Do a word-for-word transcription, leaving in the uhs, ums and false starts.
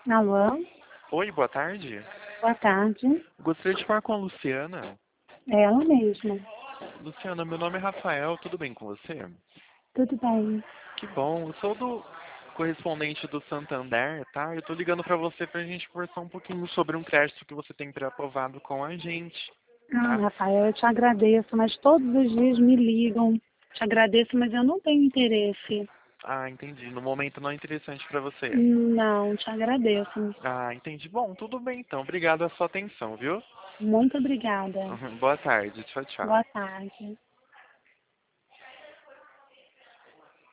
Alô? Oi, boa tarde. Boa tarde. Gostaria de falar com a Luciana. É ela mesma. Luciana, meu nome é Rafael, tudo bem com você? Tudo bem. Que bom, eu sou do correspondente do Santander, tá? Eu tô ligando pra você pra gente conversar um pouquinho sobre um crédito que você tem pré-aprovado com a gente, Ah, tá? Rafael, eu te agradeço, mas todos os dias me ligam. Te agradeço, mas eu não tenho interesse. Ah, entendi. No momento não é interessante pra você. Não, te agradeço. Ah, entendi. Bom, tudo bem então. Obrigado a sua atenção, viu? Muito obrigada. Boa tarde. Tchau, tchau. Boa tarde.